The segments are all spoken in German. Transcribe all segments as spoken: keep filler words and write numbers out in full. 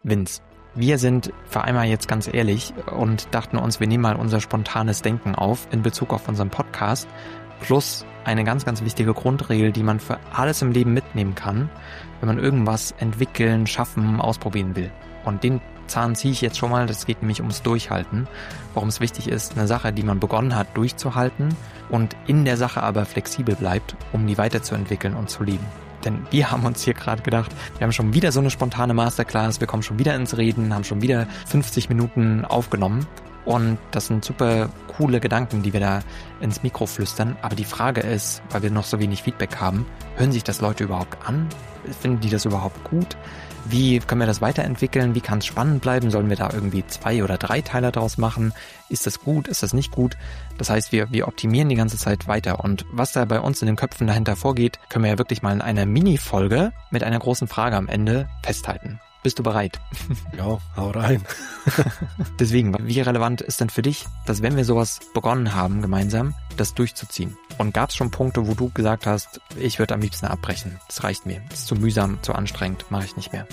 Vince, wir sind für einmal jetzt ganz ehrlich und dachten uns, wir nehmen mal unser spontanes Denken auf in Bezug auf unseren Podcast, plus eine ganz, ganz wichtige Grundregel, die man für alles im Leben mitnehmen kann, wenn man irgendwas entwickeln, schaffen, ausprobieren will. Und den Zahn ziehe ich jetzt schon mal, das geht nämlich ums Durchhalten, warum es wichtig ist, eine Sache, die man begonnen hat, durchzuhalten und in der Sache aber flexibel bleibt, um die weiterzuentwickeln und zu lieben. Denn wir haben uns hier gerade gedacht, wir haben schon wieder so eine spontane Masterclass, wir kommen schon wieder ins Reden, haben schon wieder fünfzig Minuten aufgenommen und das sind super coole Gedanken, die wir da ins Mikro flüstern. Aber die Frage ist, weil wir noch so wenig Feedback haben, hören sich das Leute überhaupt an? Finden die das überhaupt gut? Wie können wir das weiterentwickeln? Wie kann es spannend bleiben? Sollen wir da irgendwie zwei oder drei Teile draus machen? Ist das gut? Ist das nicht gut? Das heißt, wir, wir optimieren die ganze Zeit weiter. Und was da bei uns in den Köpfen dahinter vorgeht, können wir ja wirklich mal in einer Mini-Folge mit einer großen Frage am Ende festhalten. Bist du bereit? Ja, hau rein. Deswegen, wie relevant ist denn für dich, dass wenn wir sowas begonnen haben, gemeinsam, das durchzuziehen? Und gab es schon Punkte, wo du gesagt hast, ich würde am liebsten abbrechen, das reicht mir, das ist zu mühsam, zu anstrengend, mache ich nicht mehr?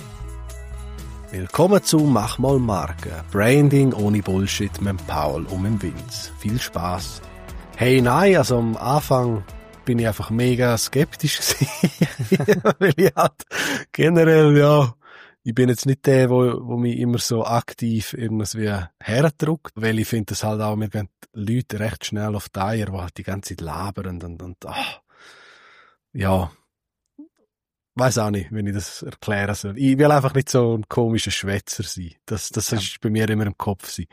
Willkommen zu Mach mal Marke. Branding ohne Bullshit mit Paul und mit Vince. Viel Spaß. Hey, nein, also am Anfang bin ich einfach mega skeptisch gewesen, weil ich halt generell, ja, ich bin jetzt nicht der, wo, wo mich immer so aktiv irgendwie herdrückt, weil ich finde das halt auch, mir gehen die Leute recht schnell auf die Eier, die halt die ganze Zeit labern und, und ach, ja, weiß auch nicht, wenn ich das erklären soll. Ich will einfach nicht so ein komischer Schwätzer sein. Das, das ja. ist bei mir immer im Kopf sein.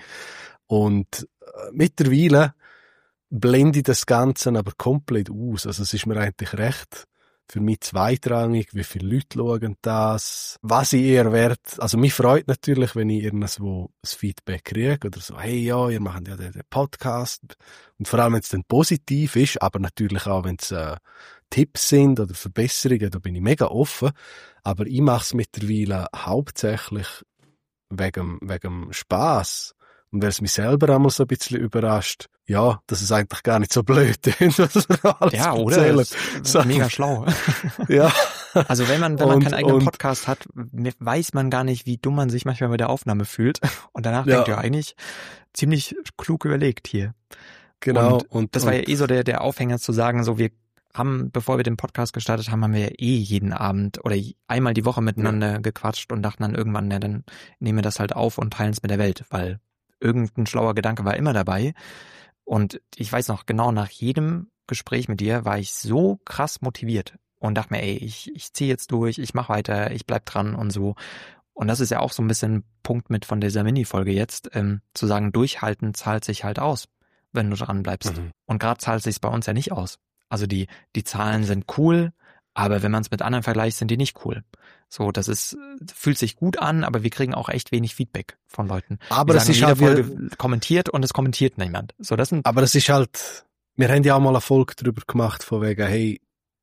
Und äh, mittlerweile blende ich das Ganze aber komplett aus. Also es ist mir eigentlich recht für mich zweitrangig, wie viele Leute schauen das, was ich eher wert. Also mich freut natürlich, wenn ich irgendwo das Feedback kriege oder so, hey, ja, ihr macht ja den, den Podcast. Und vor allem, wenn es dann positiv ist, aber natürlich auch, wenn es äh, Tipps sind oder Verbesserungen, da bin ich mega offen. Aber ich mache es mittlerweile hauptsächlich wegen, wegen Spass. Und weil es mich selber einmal so ein bisschen überrascht, ja, dass es eigentlich gar nicht so blöd ist, was wir alles ja, oder? erzählen. So, mega schlau. Ja. Also wenn man, wenn man und, keinen eigenen und, Podcast hat, weiß man gar nicht, wie dumm man sich manchmal bei der Aufnahme fühlt. Und danach ja. denkt ja eigentlich ziemlich klug überlegt hier. Genau. Und, und das war ja eh so der, der Aufhänger zu sagen, so wir haben, bevor wir den Podcast gestartet haben, haben wir ja eh jeden Abend oder einmal die Woche miteinander ja. gequatscht und dachten dann irgendwann, ja, dann nehmen wir das halt auf und teilen es mit der Welt, weil irgendein schlauer Gedanke war immer dabei. Und ich weiß noch, genau nach jedem Gespräch mit dir war ich so krass motiviert und dachte mir, ey, ich, ich ziehe jetzt durch, ich mache weiter, ich bleib dran und so. Und das ist ja auch so ein bisschen ein Punkt mit von dieser Mini-Folge jetzt, ähm, zu sagen, durchhalten zahlt sich halt aus, wenn du dran bleibst. Mhm. Und gerade zahlt sich's bei uns ja nicht aus. Also die, die Zahlen sind cool, aber wenn man es mit anderen vergleicht, sind die nicht cool. So, das ist, fühlt sich gut an, aber wir kriegen auch echt wenig Feedback von Leuten. Aber wir das sagen, ist jede halt Folge kommentiert und es kommentiert niemand. So, das sind. Aber das ist halt, wir haben ja auch mal eine Folge darüber gemacht, von wegen, hey,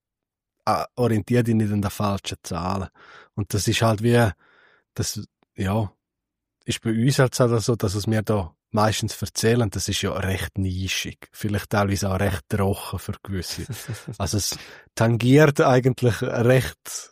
orientier dich nicht an den falschen Zahlen. Und das ist halt wie, das, ja, ist bei uns halt so, dass es mir da meistens erzählen, das ist ja recht nischig. Vielleicht teilweise auch recht trocken für gewisse. Also es tangiert eigentlich recht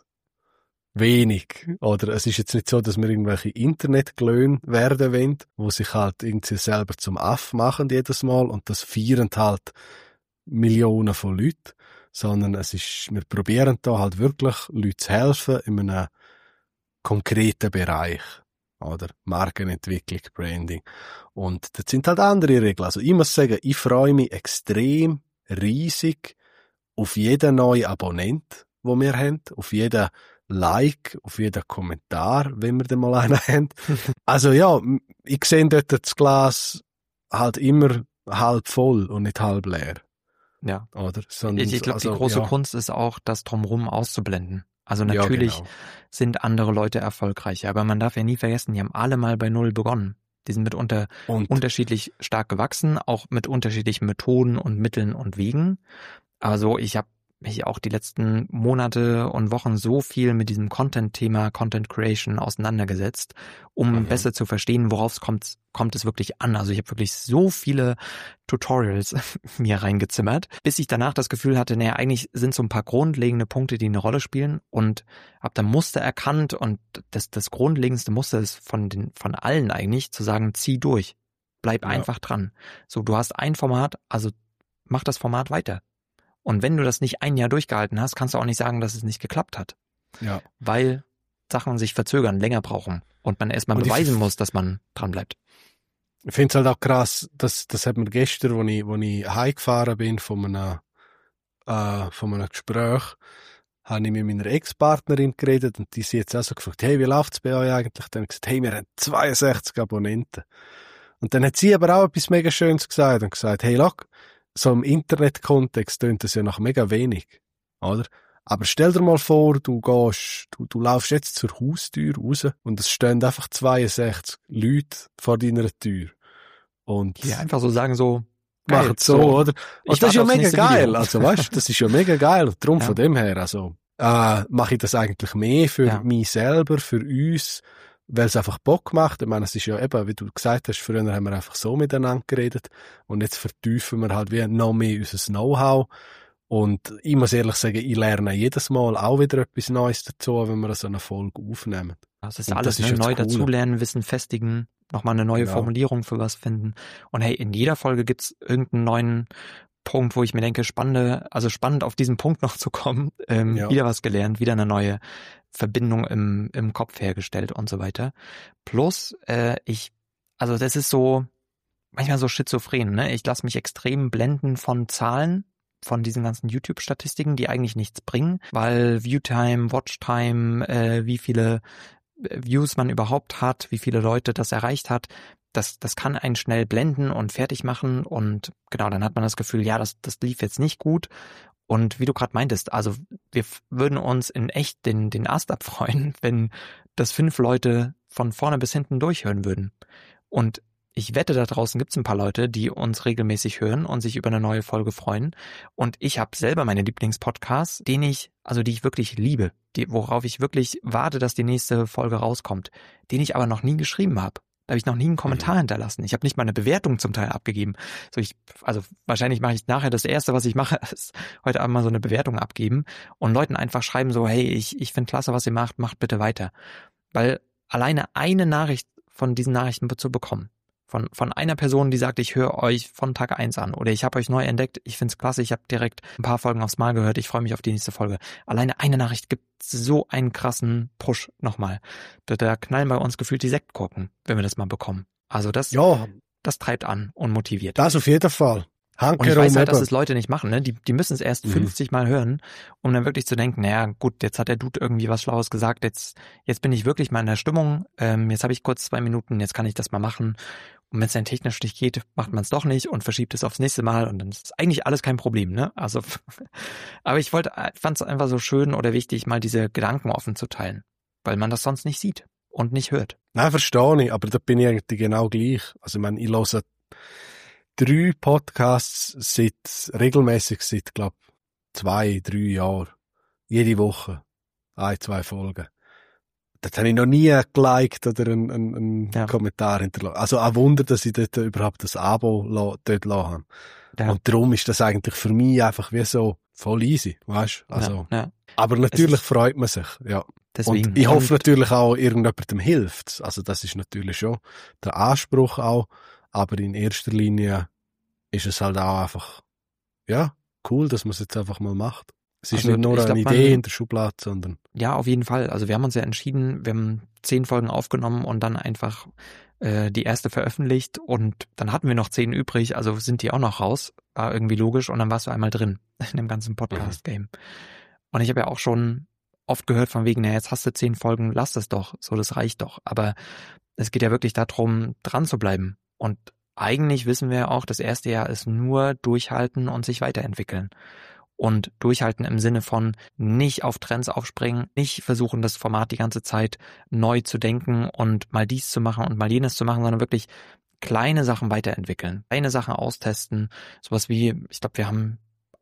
wenig. Oder es ist jetzt nicht so, dass wir irgendwelche Internetglöhne werden wollen, wo sich halt irgendwie selber zum Aff machen jedes Mal und das feiern halt Millionen von Leuten, sondern es ist, wir probieren da halt wirklich Leuten zu helfen in einem konkreten Bereich. Oder Markenentwicklung, Branding. Und das sind halt andere Regeln. Also ich muss sagen, ich freue mich extrem riesig auf jeden neuen Abonnent, den wir haben, auf jeden Like, auf jeden Kommentar, wenn wir dann mal einen haben. Also ja, ich sehe dort das Glas halt immer halb voll und nicht halb leer. Ja. Oder? Sondern, ich ich glaube, also, die große ja. Kunst ist auch, das Drumherum auszublenden. Also natürlich ja, genau. sind andere Leute erfolgreicher, aber man darf ja nie vergessen, die haben alle mal bei Null begonnen. Die sind mitunter und? unterschiedlich stark gewachsen, auch mit unterschiedlichen Methoden und Mitteln und Wegen. Also ich habe mich auch die letzten Monate und Wochen so viel mit diesem Content-Thema, Content Creation auseinandergesetzt, um mhm. besser zu verstehen, worauf es kommt, kommt es wirklich an. Also ich habe wirklich so viele Tutorials mir reingezimmert, bis ich danach das Gefühl hatte, naja, eigentlich sind so ein paar grundlegende Punkte, die eine Rolle spielen, und habe dann Muster erkannt, und das, das grundlegendste Muster ist von den, von allen eigentlich, zu sagen, zieh durch, bleib ja. einfach dran. So, du hast ein Format, also mach das Format weiter. Und wenn du das nicht ein Jahr durchgehalten hast, kannst du auch nicht sagen, dass es nicht geklappt hat. Ja. Weil Sachen sich verzögern, länger brauchen und man erstmal beweisen muss, dass man dran bleibt. Ich finde es halt auch krass, dass, das hat mir gestern, wo ich, wo ich heimgefahren bin von einem, äh, von einem Gespräch, habe ich mit meiner Ex-Partnerin geredet, und die sie jetzt auch so gefragt, hey, wie läuft's bei euch eigentlich? Dann habe ich gesagt, hey, wir haben zweiundsechzig Abonnenten. Und dann hat sie aber auch etwas mega Schönes gesagt und gesagt, hey, look, so im Internet-Kontext tönt das ja nach mega wenig, oder? Aber stell dir mal vor, du gehst, du, du laufst jetzt zur Haustür raus und es stehen einfach zweiundsechzig Leute vor deiner Tür. Und die einfach so sagen, so, machen so, so, oder? Und das ist ja mega geil, Video. Also weißt du, das ist ja mega geil. Und darum ja. von dem her, also, äh, mache ich das eigentlich mehr für ja. mich selber, für uns, weil es einfach Bock macht. Ich meine, es ist ja eben, wie du gesagt hast, früher haben wir einfach so miteinander geredet, und jetzt vertiefen wir halt wie noch mehr unser Know-how. Und ich muss ehrlich sagen, ich lerne jedes Mal auch wieder etwas Neues dazu, wenn wir so eine Folge aufnehmen. Das ist und alles, das ist ne? neu cool. dazulernen, Wissen festigen, nochmal eine neue genau. Formulierung für was finden. Und hey, in jeder Folge gibt's irgendeinen neuen Punkt, wo ich mir denke, spannende, also spannend auf diesen Punkt noch zu kommen, ähm, ja. wieder was gelernt, wieder eine neue Verbindung im, im Kopf hergestellt und so weiter. Plus, äh, ich, also das ist so, manchmal so schizophren, ne? Ich lasse mich extrem blenden von Zahlen, von diesen ganzen YouTube-Statistiken, die eigentlich nichts bringen, weil Viewtime, Watchtime, äh, wie viele Views man überhaupt hat, wie viele Leute das erreicht hat, das, das kann einen schnell blenden und fertig machen, und genau, dann hat man das Gefühl, ja, das, das lief jetzt nicht gut. Und wie du gerade meintest, also wir würden uns in echt den, den Ast abfreuen, wenn das fünf Leute von vorne bis hinten durchhören würden. Und ich wette, da draußen gibt's ein paar Leute, die uns regelmäßig hören und sich über eine neue Folge freuen. Und ich habe selber meine Lieblingspodcasts, den ich, also die ich wirklich liebe, die, worauf ich wirklich warte, dass die nächste Folge rauskommt, den ich aber noch nie geschrieben habe. Da habe ich noch nie einen Kommentar mhm. hinterlassen. Ich habe nicht mal eine Bewertung zum Teil abgegeben. So ich, also wahrscheinlich mache ich nachher das Erste, was ich mache, ist heute Abend mal so eine Bewertung abgeben und Leuten einfach schreiben so, hey, ich, ich finde klasse, was ihr macht, macht bitte weiter. Weil alleine eine Nachricht von diesen Nachrichten zu bekommen, von von einer Person, die sagt, ich höre euch von Tag eins an, oder ich habe euch neu entdeckt, ich find's klasse, ich habe direkt ein paar Folgen aufs Mal gehört, ich freue mich auf die nächste Folge. Alleine eine Nachricht gibt so einen krassen Push nochmal. Da, da knallen bei uns gefühlt die Sektkorken, wenn wir das mal bekommen. Also das, ja, das treibt an und motiviert. Das auf jeden Fall. Und ich weiß halt, dass es Leute nicht machen, ne? Die, die müssen es erst mhm. fünfzig Mal hören, um dann wirklich zu denken, naja, gut, jetzt hat der Dude irgendwie was Schlaues gesagt, jetzt, jetzt bin ich wirklich mal in der Stimmung, ähm, jetzt habe ich kurz zwei Minuten, jetzt kann ich das mal machen. Und wenn es dann technisch nicht geht, macht man es doch nicht und verschiebt es aufs nächste Mal, und dann ist eigentlich alles kein Problem, ne? Also, aber ich wollte, fand es einfach so schön oder wichtig, mal diese Gedanken offen zu teilen, weil man das sonst nicht sieht und nicht hört. Nein, verstehe ich, aber da bin ich eigentlich genau gleich. Also, ich meine, ich höre drei Podcasts seit, regelmäßig seit, glaub, zwei, drei Jahren. Jede Woche. Ein, zwei Folgen. Das habe ich noch nie geliked oder einen, einen, einen ja. Kommentar hinterlassen. Also ein Wunder, dass ich dort überhaupt das Abo la, dort lassen habe. Ja. Und darum ist das eigentlich für mich einfach wie so voll easy, weißt du? Also, ja, ja. Aber natürlich freut man sich, ja. Deswegen. Und ich hoffe und natürlich auch, irgendjemandem hilft. Also das ist natürlich schon der Anspruch auch. Aber in erster Linie ist es halt auch einfach, ja, cool, dass man es jetzt einfach mal macht. Es ist also nicht nur eine glaub, Idee man, in der Schublade, sondern... Ja, auf jeden Fall. Also wir haben uns ja entschieden, wir haben zehn Folgen aufgenommen und dann einfach äh, die erste veröffentlicht, und dann hatten wir noch zehn übrig, also sind die auch noch raus. War irgendwie logisch, und dann warst du einmal drin in dem ganzen Podcast-Game. Mhm. Und ich habe ja auch schon oft gehört von wegen, na, jetzt hast du zehn Folgen, lass das doch, so, das reicht doch. Aber es geht ja wirklich darum, dran zu bleiben. Und eigentlich wissen wir auch, das erste Jahr ist nur durchhalten und sich weiterentwickeln. Und durchhalten im Sinne von nicht auf Trends aufspringen, nicht versuchen, das Format die ganze Zeit neu zu denken und mal dies zu machen und mal jenes zu machen, sondern wirklich kleine Sachen weiterentwickeln, kleine Sachen austesten. Sowas wie, ich glaube, wir haben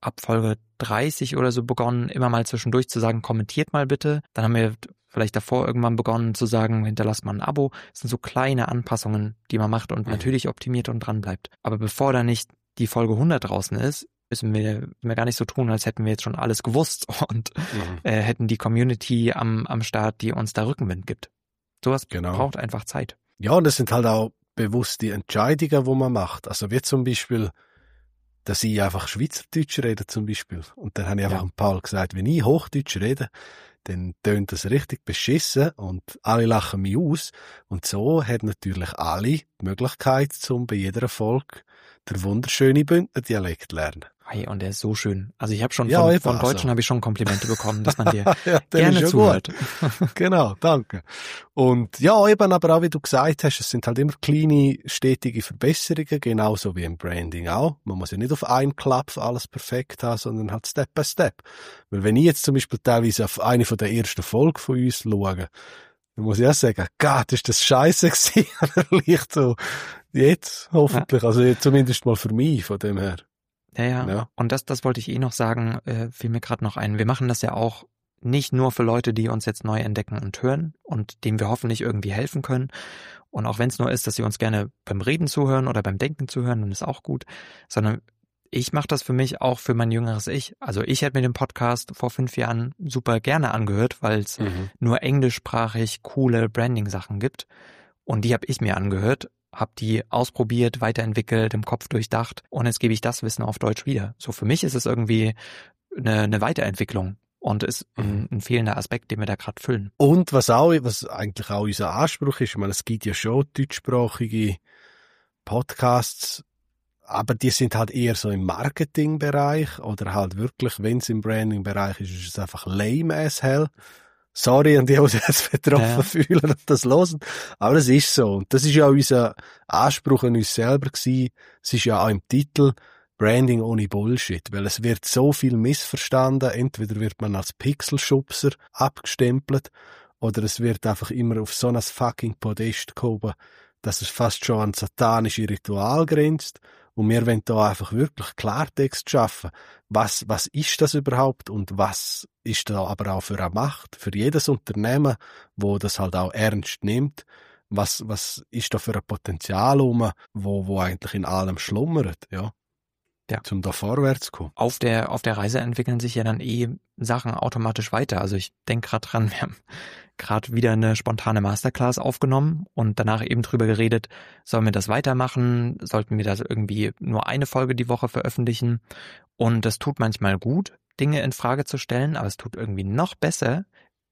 ab Folge dreißig oder so begonnen, immer mal zwischendurch zu sagen, kommentiert mal bitte. Dann haben wir vielleicht davor irgendwann begonnen zu sagen, hinterlasst mal ein Abo. Das sind so kleine Anpassungen, die man macht und mhm. natürlich optimiert und dran bleibt. Aber bevor da nicht die Folge hundert draußen ist, müssen wir, wir gar nicht so tun, als hätten wir jetzt schon alles gewusst und mhm. äh, hätten die Community am, am Start, die uns da Rückenwind gibt. Sowas genau. braucht einfach Zeit. Ja, und das sind halt auch bewusst die Entscheidungen, die man macht. Also wie zum Beispiel, dass ich einfach Schweizerdeutsch rede zum Beispiel. Und dann habe ich einfach ja. Paul gesagt, wenn ich Hochdeutsch rede, dann tönt das richtig beschissen und alle lachen mich aus. Und so hat natürlich alle die Möglichkeit, um bei jeder Folge der wunderschöne Bündner-Dialekt zu lernen. Hey, und der ist so schön. Also ich habe schon ja, von, eben, von Deutschen also. habe ich schon Komplimente bekommen, dass man dir ja, gerne zuhört. Genau, danke. Und ja, eben aber auch, wie du gesagt hast, es sind halt immer kleine, stetige Verbesserungen, genauso wie im Branding auch. Man muss ja nicht auf einen Klapp alles perfekt haben, sondern halt Step by Step. Weil wenn ich jetzt zum Beispiel teilweise auf eine von der ersten Folgen von uns schaue, dann muss ich auch sagen, Gott, ist das scheiße gewesen. Vielleicht so jetzt, hoffentlich. Ja. Also zumindest mal für mich, von dem her. Ja, ja, ja. Und das, das wollte ich eh noch sagen, äh, fiel mir gerade noch ein. Wir machen das ja auch nicht nur für Leute, die uns jetzt neu entdecken und hören und denen wir hoffentlich irgendwie helfen können. Und auch wenn es nur ist, dass sie uns gerne beim Reden zuhören oder beim Denken zuhören, dann ist auch gut. Sondern ich mache das für mich auch für mein jüngeres Ich. Also ich hätte mir den Podcast vor fünf Jahren super gerne angehört, weil es mhm. nur englischsprachig coole Branding-Sachen gibt. Und die habe ich mir angehört, habe die ausprobiert, weiterentwickelt, im Kopf durchdacht und jetzt gebe ich das Wissen auf Deutsch wieder. So für mich ist es irgendwie eine, eine Weiterentwicklung und ist ein, ein fehlender Aspekt, den wir da gerade füllen. Und was auch, was eigentlich auch unser Anspruch ist, ich meine, es gibt ja schon deutschsprachige Podcasts, aber die sind halt eher so im Marketingbereich oder halt wirklich, wenn es im Branding-Bereich ist, ist es einfach lame as hell. Sorry an die, die sich jetzt betroffen ja. fühlen und das hören. Aber es ist so. Und das ist ja unser Anspruch an uns selber gewesen. Es ist ja auch im Titel Branding ohne Bullshit. Weil es wird so viel missverstanden. Entweder wird man als Pixelschubser abgestempelt oder es wird einfach immer auf so ein fucking Podest gehoben, dass es fast schon an satanische Ritual grenzt. Und wir wollen da einfach wirklich Klartext schaffen. Was, was ist das überhaupt und was ist da aber auch für eine Macht? Für jedes Unternehmen, wo das halt auch ernst nimmt. Was, was ist da für ein Potenzial rum, wo, wo eigentlich in allem schlummert, ja? Ja. Um da vorwärts zu kommen. Auf der, auf der Reise entwickeln sich ja dann eh Sachen automatisch weiter. Also ich denke gerade dran, wir haben gerade wieder eine spontane Masterclass aufgenommen und danach eben drüber geredet, sollen wir das weitermachen? Sollten wir das irgendwie nur eine Folge die Woche veröffentlichen? Und das tut manchmal gut, Dinge in Frage zu stellen, aber es tut irgendwie noch besser,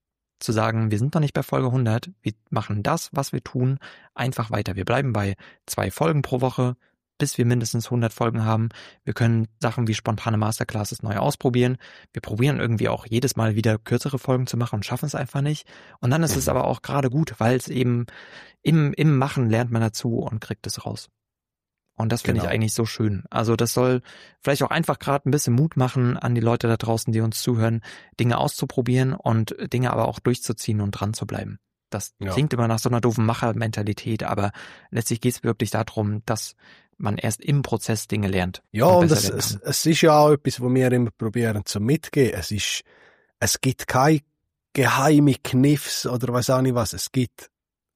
zu sagen, wir sind noch nicht bei Folge hundert, wir machen das, was wir tun, einfach weiter. Wir bleiben bei zwei Folgen pro Woche, bis wir mindestens hundert Folgen haben. Wir können Sachen wie spontane Masterclasses neu ausprobieren. Wir probieren irgendwie auch jedes Mal wieder kürzere Folgen zu machen und schaffen es einfach nicht. Und dann ist es aber auch gerade gut, weil es eben im, im Machen lernt man dazu und kriegt es raus. Und das finde genau. ich eigentlich so schön. Also das soll vielleicht auch einfach gerade ein bisschen Mut machen an die Leute da draußen, die uns zuhören, Dinge auszuprobieren und Dinge aber auch durchzuziehen und dran zu bleiben. Das ja. klingt immer nach so einer doofen Machermentalität, aber letztlich geht es wirklich darum, dass man erst im Prozess Dinge lernt. Ja, und, und es, es, es ist ja auch etwas, was wir immer probieren zu mitgeben. Es ist, es gibt keine geheime Kniffs oder weiß auch nicht was. Es gibt,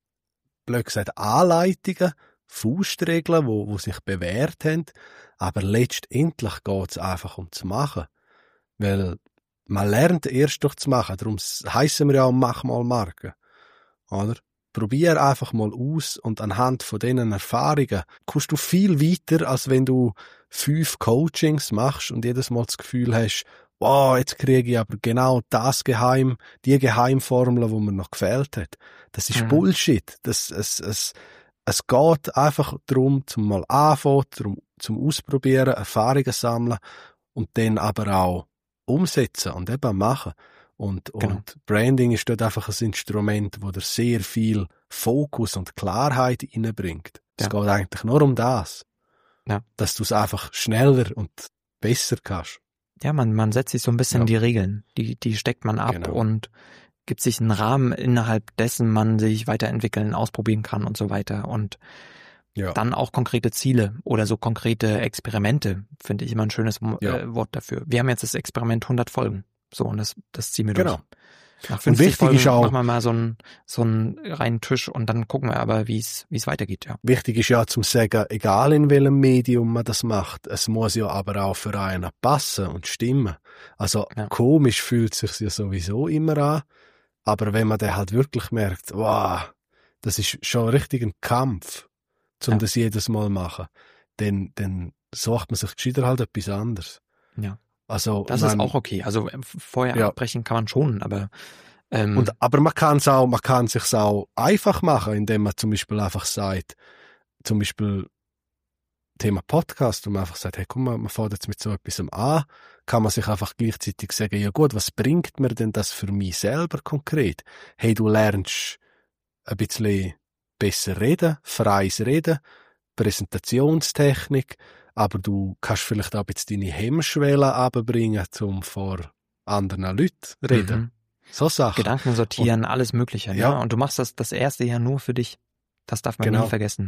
blöd gesagt, Anleitungen, Faustregeln, wo, wo sich bewährt haben. Aber letztendlich geht es einfach um zu machen. Weil man lernt erst durch zu machen. Darum heissen wir ja auch Mach mal Marke. Oder? Probier einfach mal aus und anhand von diesen Erfahrungen kommst du viel weiter, als wenn du fünf Coachings machst und jedes Mal das Gefühl hast, wow, jetzt kriege ich aber genau das Geheim, die Geheimformel, wo mir noch gefehlt hat. Das ist mhm. Bullshit. Das, es, es, es geht einfach darum, zum mal anfangen, darum, zum Ausprobieren, Erfahrungen sammeln und dann aber auch umsetzen und eben machen. Und, genau. und Branding ist dort einfach ein Instrument, wo dir sehr viel Fokus und Klarheit reinbringt. Es ja. geht eigentlich nur um das. Ja. Dass du es einfach schneller und besser kannst. Ja, man, man setzt sich so ein bisschen ja. die Regeln. Die, die steckt man ab genau. und gibt sich einen Rahmen, innerhalb dessen man sich weiterentwickeln, ausprobieren kann und so weiter. Und Ja. Dann auch konkrete Ziele oder so konkrete Experimente, finde ich immer ein schönes Ja. äh, Wort dafür. Wir haben jetzt das Experiment hundert Folgen. So, und das, das ziehen wir Genau. durch. Nach Und fünfzig wichtig Folgen ist auch- machen wir mal so einen, so einen reinen Tisch und dann gucken wir aber, wie es, wie es weitergeht, ja. Wichtig ist ja zum sagen, egal in welchem Medium man das macht, es muss ja aber auch für einen passen und stimmen. Also Ja. komisch fühlt es sich ja sowieso immer an, aber wenn man dann halt wirklich merkt, wow, das ist schon richtig ein Kampf, um Ja. das jedes Mal machen, dann, dann sucht man sich gescheiter halt etwas anderes. Ja. Also, Das man, ist auch okay. Also äh, vorher Ja. abbrechen kann man schon, aber ähm, Und, aber man kann es auch, man kann sich's auch einfach machen, indem man zum Beispiel einfach sagt, zum Beispiel Thema Podcast, wo man einfach sagt, hey, guck mal, man fährt jetzt mit so etwas an, kann man sich einfach gleichzeitig sagen, ja gut, was bringt mir denn das für mich selber konkret? Hey, du lernst ein bisschen besser reden, freies Reden, Präsentationstechnik, aber du kannst vielleicht auch ein bisschen deine Hemmschwelle runterbringen, um vor anderen Leuten zu reden. mhm. So Sachen. Gedanken sortieren, alles Mögliche. Ja. Ja. Und du machst das das erste Jahr nur für dich. Das darf man Genau. nie vergessen.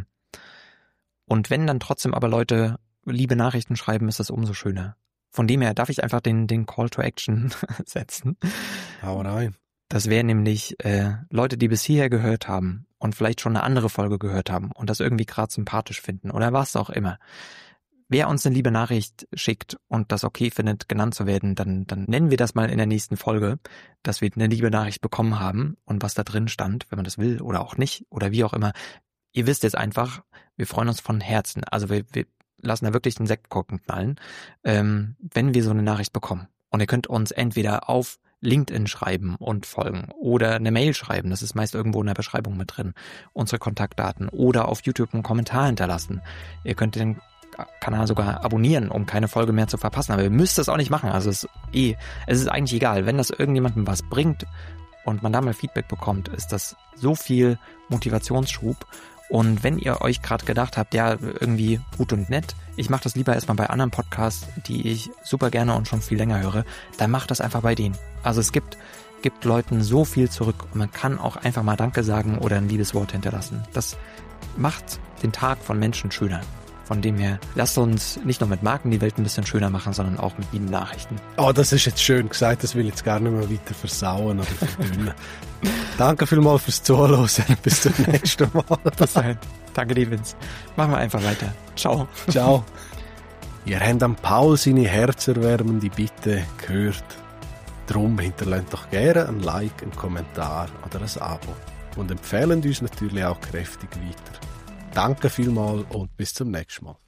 Und wenn dann trotzdem aber Leute liebe Nachrichten schreiben, ist das umso schöner. Von dem her darf ich einfach den, den Call to Action setzen. Hau rein. Das wäre nämlich äh, Leute, die bis hierher gehört haben und vielleicht schon eine andere Folge gehört haben und das irgendwie gerade sympathisch finden oder was auch immer. Wer uns eine liebe Nachricht schickt und das okay findet, genannt zu werden, dann, dann nennen wir das mal in der nächsten Folge, dass wir eine liebe Nachricht bekommen haben und was da drin stand, wenn man das will oder auch nicht oder wie auch immer. Ihr wisst jetzt einfach, wir freuen uns von Herzen. Also wir, wir lassen da wirklich den Sektkorken knallen, ähm, wenn wir so eine Nachricht bekommen. Und ihr könnt uns entweder auf LinkedIn schreiben und folgen oder eine Mail schreiben, das ist meist irgendwo in der Beschreibung mit drin, unsere Kontaktdaten oder auf YouTube einen Kommentar hinterlassen. Ihr könnt den Kanal sogar abonnieren, um keine Folge mehr zu verpassen, aber ihr müsst das auch nicht machen, also es ist eh, es ist eigentlich egal, wenn das irgendjemandem was bringt und man da mal Feedback bekommt, ist das so viel Motivationsschub. Und wenn ihr euch gerade gedacht habt, ja, irgendwie gut und nett, ich mache das lieber erstmal bei anderen Podcasts, die ich super gerne und schon viel länger höre, dann macht das einfach bei denen. Also es gibt, gibt Leuten so viel zurück und man kann auch einfach mal Danke sagen oder ein liebes Wort hinterlassen. Das macht den Tag von Menschen schöner. Von dem her, lasst uns nicht nur mit Marken die Welt ein bisschen schöner machen, sondern auch mit lieben Nachrichten. Oh, das ist jetzt schön gesagt, das will ich jetzt gar nicht mehr weiter versauen oder verdünnen. Danke vielmals fürs Zuhören, bis zum nächsten Mal. Bis dahin. Danke dir, Vince. Machen wir einfach weiter. Ciao. Ciao. Ihr habt an Paul seine herzerwärmende Bitte gehört. Darum hinterlasst doch gerne ein Like, einen Kommentar oder ein Abo. Und empfehlen uns natürlich auch kräftig weiter. Danke vielmals und bis zum nächsten Mal.